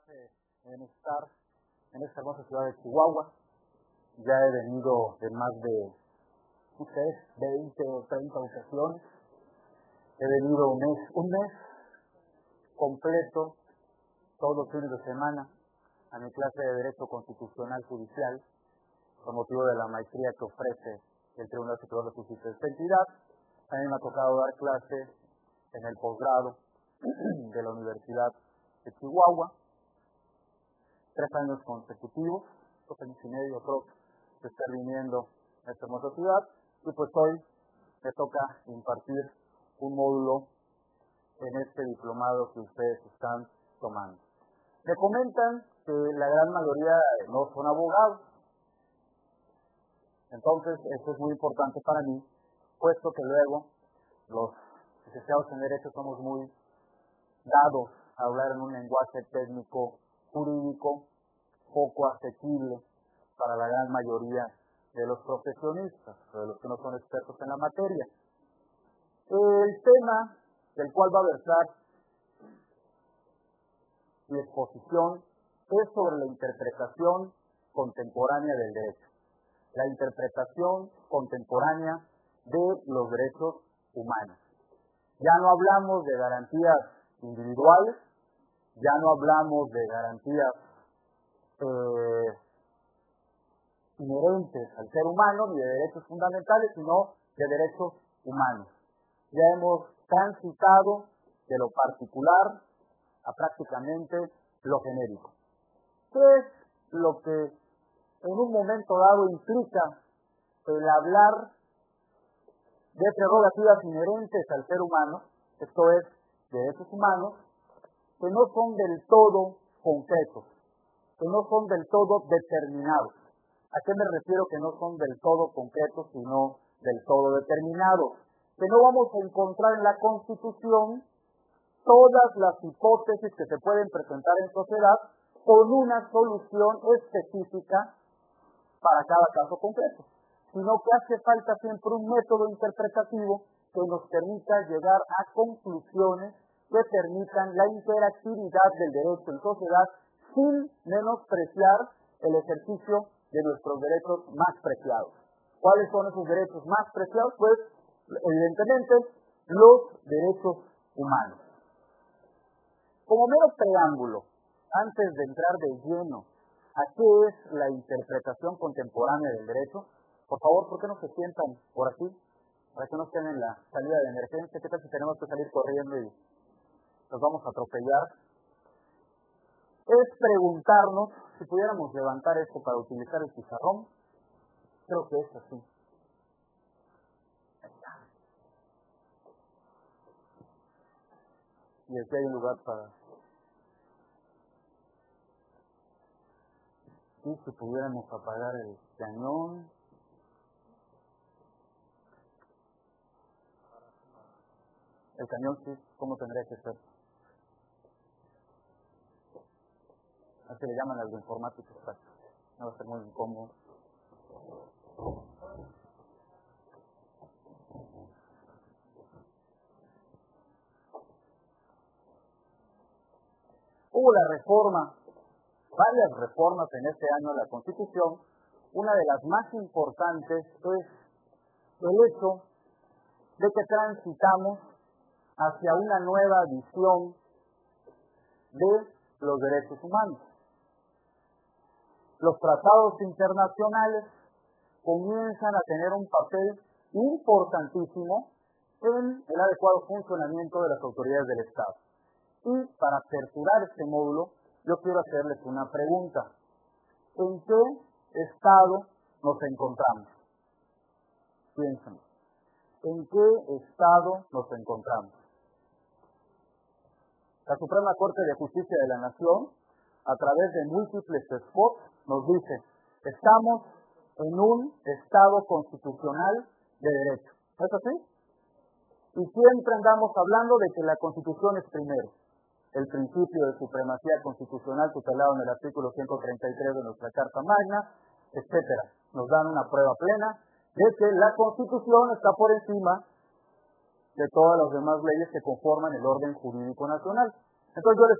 en estar en esta hermosa ciudad de Chihuahua. Ya he venido de más de, no sé, 20 o 30 ocasiones. He venido un mes completo, todos los fines de semana, a mi clase de Derecho Constitucional Judicial, con motivo de la maestría que ofrece el Tribunal Superior de Justicia de esta entidad. A mí me ha tocado dar clases en el posgrado de la Universidad de Chihuahua, 3 años consecutivos, 2 años y medio creo de estar viniendo a esta hermosa ciudad, y pues hoy me toca impartir un módulo en este diplomado que ustedes están tomando. Me comentan que la gran mayoría no son abogados, entonces eso es muy importante para mí, puesto que luego los licenciados en Derecho somos muy dados a hablar en un lenguaje técnico jurídico poco asequible para la gran mayoría de los profesionistas, de los que no son expertos en la materia. El tema del cual va a versar mi exposición es sobre la interpretación contemporánea del derecho, la interpretación contemporánea de los derechos humanos. Ya no hablamos de garantías individuales, ya no hablamos de garantías inherentes al ser humano, ni de derechos fundamentales, sino de derechos humanos. Ya hemos transitado de lo particular a prácticamente lo genérico. ¿Qué es lo que en un momento dado implica el hablar de prerrogativas inherentes al ser humano? Esto es, derechos humanos que no son del todo concretos, que no son del todo determinados. ¿A qué me refiero que no son del todo concretos, sino del todo determinados? Que no vamos a encontrar en la Constitución todas las hipótesis que se pueden presentar en sociedad con una solución específica para cada caso concreto, sino que hace falta siempre un método interpretativo que nos permita llegar a conclusiones que permitan la interactividad del derecho en sociedad sin menospreciar el ejercicio de nuestros derechos más preciados. ¿Cuáles son esos derechos más preciados? Pues, evidentemente, los derechos humanos. Como mero preámbulo, antes de entrar de lleno a qué es la interpretación contemporánea del derecho, por favor, ¿por qué no se sientan por aquí? Para que no estén en la salida de emergencia. ¿Qué tal si tenemos que salir corriendo y nos vamos a atropellar? Es preguntarnos si pudiéramos levantar esto para utilizar el pizarrón. Creo que es así. Ahí está. Y aquí hay un lugar para... Y si pudiéramos apagar el cañón. El cañón sí, ¿cómo tendría que ser? Así le llaman a los informáticos, no va a ser muy incómodo. Hubo la reforma, varias reformas en este año a la Constitución. Una de las más importantes es el hecho de que transitamos hacia una nueva visión de los derechos humanos. Los tratados internacionales comienzan a tener un papel importantísimo en el adecuado funcionamiento de las autoridades del Estado. Y para aperturar este módulo, yo quiero hacerles una pregunta. ¿En qué estado nos encontramos? Piensen. ¿En qué estado nos encontramos? La Suprema Corte de Justicia de la Nación, a través de múltiples spots, nos dice: estamos en un estado constitucional de derecho. ¿No es así? Y siempre andamos hablando de que la Constitución es primero. El principio de supremacía constitucional tutelado en el artículo 133 de nuestra Carta Magna, etcétera. Nos dan una prueba plena de que la Constitución está por encima de todas las demás leyes que conforman el orden jurídico nacional. Entonces yo les